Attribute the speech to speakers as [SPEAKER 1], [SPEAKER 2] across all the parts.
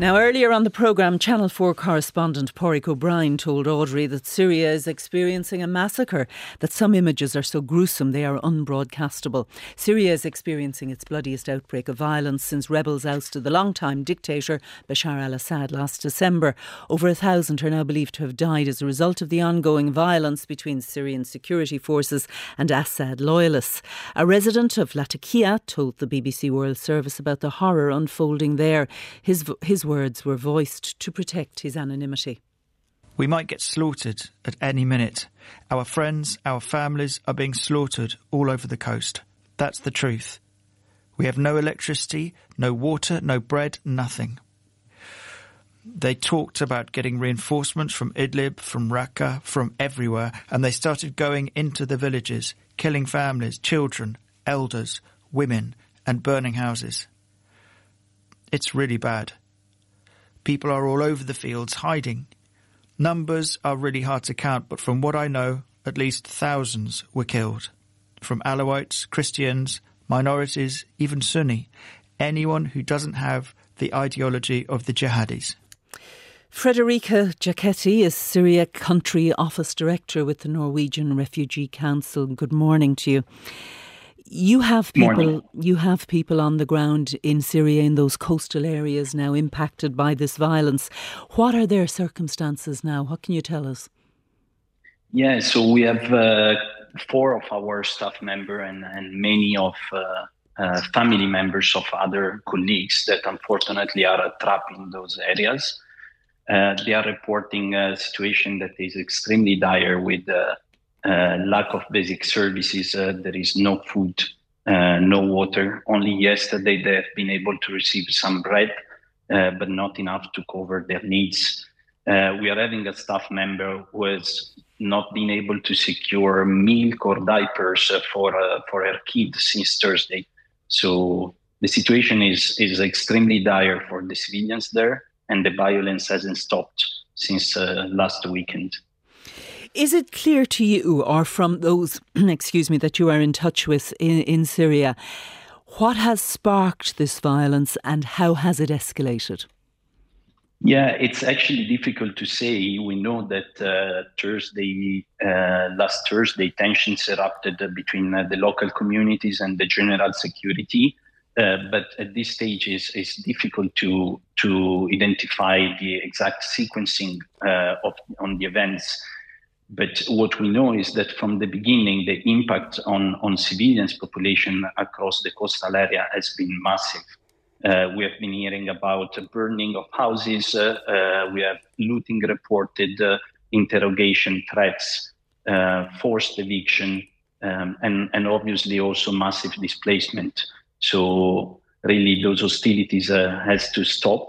[SPEAKER 1] Now, earlier on the programme, Channel 4 correspondent Pádraig O'Brien told Audrey that Syria is experiencing a massacre, that some images are so gruesome they are unbroadcastable. Syria is experiencing its bloodiest outbreak of violence since rebels ousted the long-time dictator Bashar al-Assad last December. Over 1,000 are now believed to have died as a result of the ongoing violence between Syrian security forces and Assad loyalists. A resident of Latakia told the BBC World Service about the horror unfolding there. His words were voiced to protect his anonymity.
[SPEAKER 2] We might get slaughtered at any minute. Our friends, our families are being slaughtered all over the coast. That's the truth. We have no electricity, no water, no bread, nothing. They talked about getting reinforcements from Idlib, from Raqqa, from everywhere, and they started going into the villages, killing families, children, elders, women, and burning houses. It's really bad. People are all over the fields hiding. Numbers are really hard to count, but from what I know, at least thousands were killed. From Alawites, Christians, minorities, even Sunni. Anyone who doesn't have the ideology of the jihadis.
[SPEAKER 1] Frederica Giacchetti is Syria Country Office Director with the Norwegian Refugee Council. Good morning to you. You have people on the ground in Syria, in those coastal areas now impacted by this violence. What are their circumstances now? What can you tell us?
[SPEAKER 3] Yeah, so we have 4 of our staff members and many of family members of other colleagues that unfortunately are trapped in those areas. They are reporting a situation that is extremely dire with lack of basic services. There is no food, no water. Only yesterday they have been able to receive some bread, but not enough to cover their needs. We are having a staff member who has not been able to secure milk or diapers for her kids since Thursday. So the situation is extremely dire for the civilians there, and the violence hasn't stopped since last weekend.
[SPEAKER 1] Is it clear to you, or from those, that you are in touch with in Syria, what has sparked this violence and how has it escalated?
[SPEAKER 3] Yeah, it's actually difficult to say. We know that last Thursday, tensions erupted between the local communities and the general security. But at this stage, it's difficult to identify the exact sequencing on the events. But what we know is that from the beginning, the impact on civilians' population across the coastal area has been massive. We have been hearing about burning of houses. We have looting reported, interrogation threats, forced eviction, and obviously also massive displacement. So really those hostilities has to stop,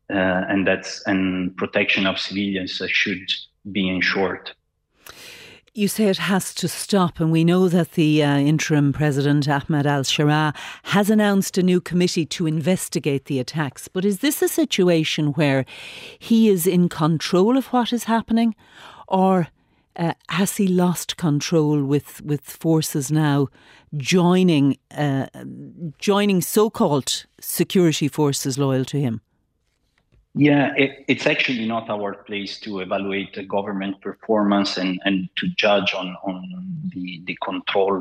[SPEAKER 3] and protection of civilians should be ensured.
[SPEAKER 1] You say it has to stop, and we know that the interim president, Ahmed al-Sharaa, has announced a new committee to investigate the attacks. But is this a situation where he is in control of what is happening, or has he lost control with forces now joining so-called security forces loyal to him?
[SPEAKER 3] Yeah, it's actually not our place to evaluate the government performance and to judge on the control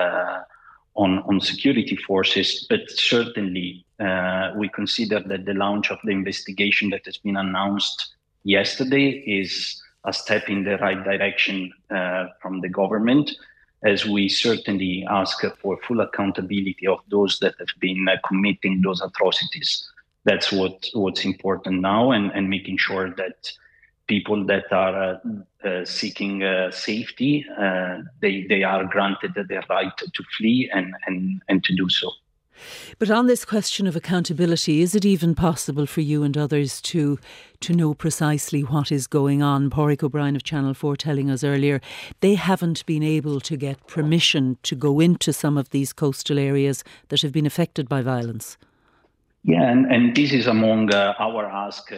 [SPEAKER 3] on security forces. But certainly, we consider that the launch of the investigation that has been announced yesterday is a step in the right direction from the government, as we certainly ask for full accountability of those that have been committing those atrocities. That's what's important now, and making sure that people that are seeking safety, they are granted their right to flee and to do so.
[SPEAKER 1] But on this question of accountability, is it even possible for you and others to know precisely what is going on? Pádraig O'Brien of Channel 4 telling us earlier they haven't been able to get permission to go into some of these coastal areas that have been affected by violence.
[SPEAKER 3] Yeah, and this is among our ask.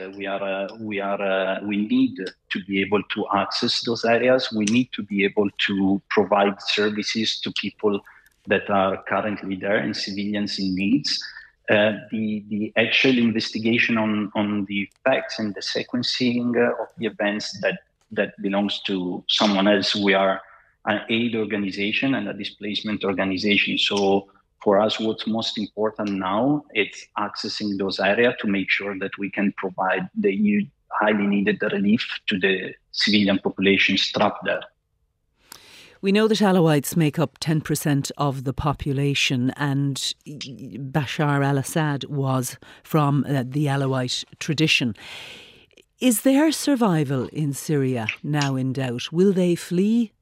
[SPEAKER 3] We need to be able to access those areas. We need to be able to provide services to people that are currently there and civilians in needs. The actual investigation on the facts and the sequencing of the events that belongs to someone else. We are an aid organization and a displacement organization. So for us, what's most important now is accessing those areas to make sure that we can provide the highly needed relief to the civilian population trapped there.
[SPEAKER 1] We know that Alawites make up 10% of the population, and Bashar al-Assad was from the Alawite tradition. Is their survival in Syria now in doubt? Will they flee?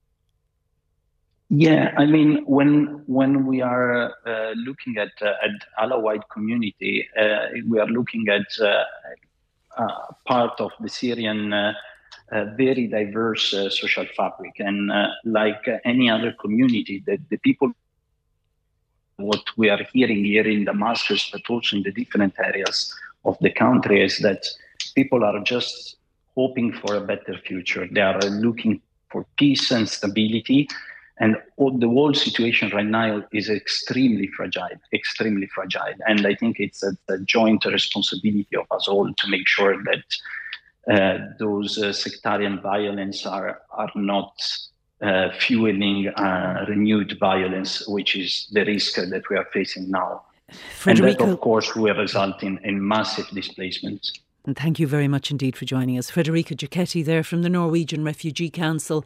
[SPEAKER 3] Yeah, I mean, when we are looking at Alawite community, we are looking at part of the Syrian very diverse social fabric, and like any other community, that the people, what we are hearing here in Damascus, but also in the different areas of the country, is that people are just hoping for a better future. They are looking for peace and stability, and the whole situation right now is extremely fragile. And I think it's a joint responsibility of us all to make sure that those sectarian violence are not fueling renewed violence, which is the risk that we are facing now. Federico, and that, of course, will result in massive displacement.
[SPEAKER 1] And thank you very much indeed for joining us. Federica Giacchetti there from the Norwegian Refugee Council.